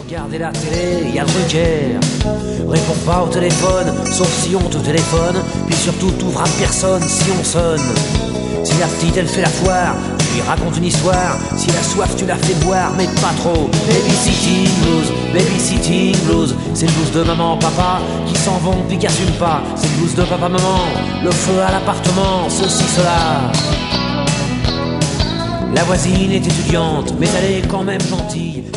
Regardez la télé, y a Drucker. Réponds pas au téléphone, sauf si on te téléphone. Puis surtout t'ouvres à personne si on sonne. Si la petite elle fait la foire, tu lui racontes une histoire. Si la soif tu la fais boire, mais pas trop. Babysitting blues. C'est le blues de maman, papa qui s'en vont puis qui assument pas. C'est le blues de papa, maman, le feu à l'appartement, ceci, cela. La voisine est étudiante, mais elle est quand même gentille.